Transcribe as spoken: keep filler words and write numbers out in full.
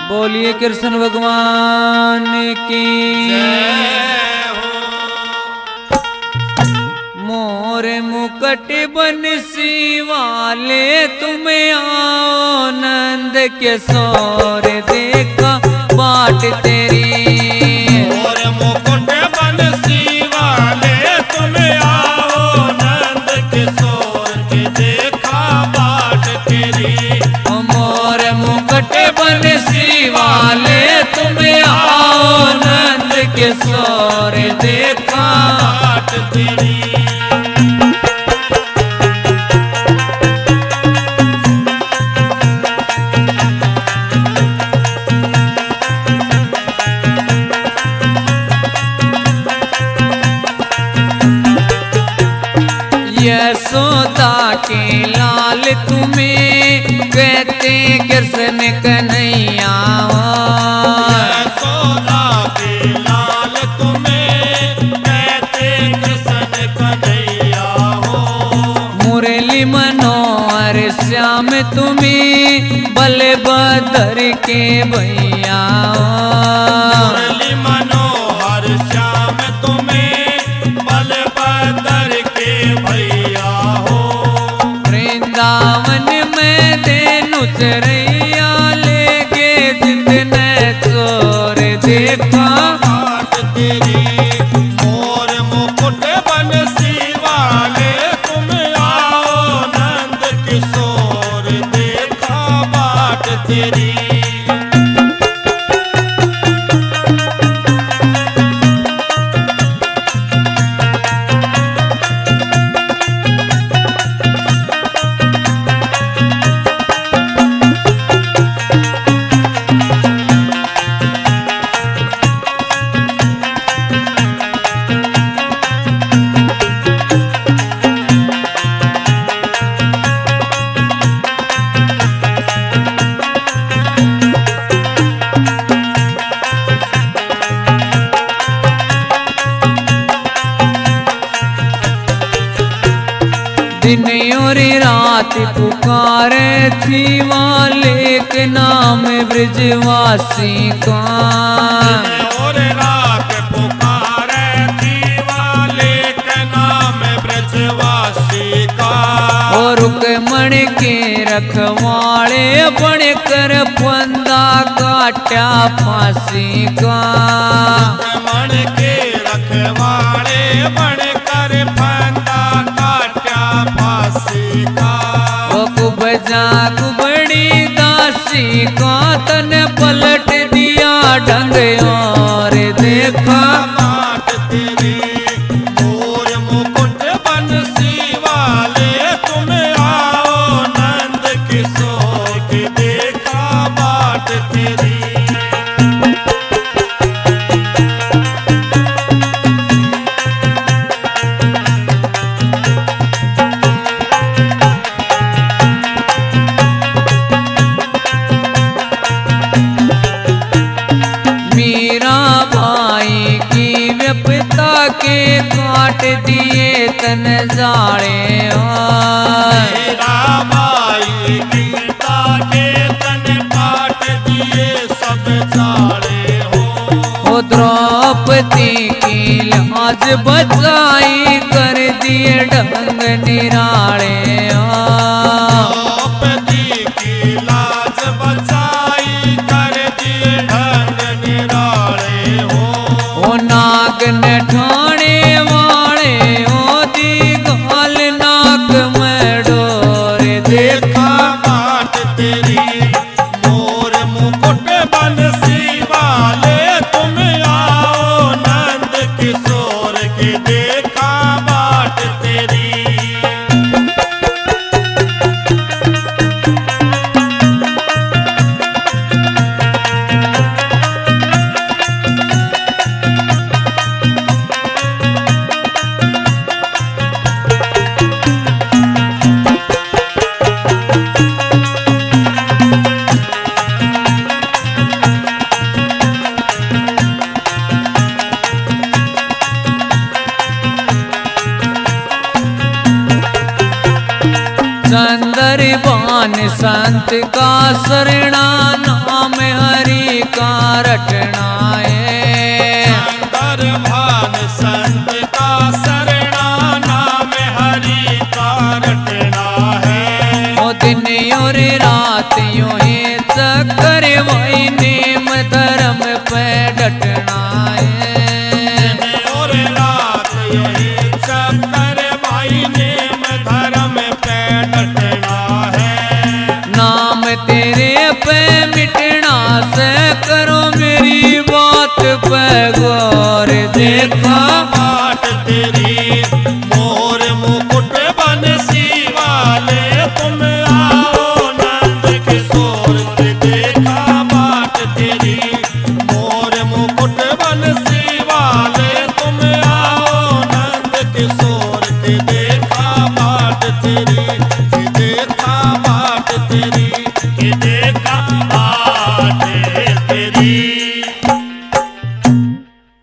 बोलिए कृष्ण भगवान की मोर मुकट बंसी वाले तुम आओ नंद के सोर देखा बाट तेरी। मोर मुकुट बंसी वाले तुम आओ नंद के सोर के देखा बाट तेरी। मोर मुकट बंसी वाले तुम आओ नंद के सोर देखा बाट तेरी। यशोदा के लाल तुम्हें कहते कृष्ण कन्हैया। यशोदा के लाल तुम्हें कहते कृष्ण कन्हैया हो। मुरली मनोहर श्याम तुम्हें बलभद्र के भैया। मुरली मनोहर श्याम तुम्हें बलभद्र के भैया हो। वृंदावन में देनु चरैया लेके जितने चोर देखा बाट तेरी। मोर मुकुट बंसी वाले तुम आओ नंद किशोर देखा बाट तेरी। दिन और रात पुकारे थी वाले के नाम ब्रजवासी का। और रात पुकारे थी वाले के नाम ब्रजवासी का। और रुकमण के रखवाले बनकर फंदा काटा फांसी का। मन के रखवाले बनकर फंदा काटा फांसी का। वो कुबजा कुबड़ी दासी का तन पलट दिया ढंग और देखा बाट तेरी। मोर मुकुट बंसी वाले तुम आओ नंद किशोर के देखा बाट तेरी। मीरा भाई की व्यपता के काट दिए तन जाड़े। मेरा भाई गीता के तन काट दिए सब जाड़े हो। वो द्रौपदी की लाज बचाई कर दिए ढंग निराड़े। द्रौपदी की लाज बचाई कर दिए ढंग निराले हो। वो नाग न ठाणे वाले ओ दी गाल नाक में डोर देखा बाट तेरी। मोर मुकुट बंसी वाले तुम आओ नंद किशोर के देखा बाट तेरी। चंदर बान संत का शरणा नाम हरि का रटना है। सुंदर भान संत का शरणा, नाम हरि का रटना है। ओ दिन और रात यूं ही चक्कर वही नेम धर्म पे डटना है। दिन और रात यही चक्कर भाई नेम धर्म पे डटना है। नाम तेरे पे मिटना से करो मेरी बात पे गौर। देखा बाट तेरी मोर मुकुट बंसी वाले, तुम आओ नंद किशोर के देखा बाट तेरी। मोर मुकुट बंसी वाले, तुम आओ नंद किशोर के देखा बाट तेरी, के देखा बाट तेरी, के देखा बाट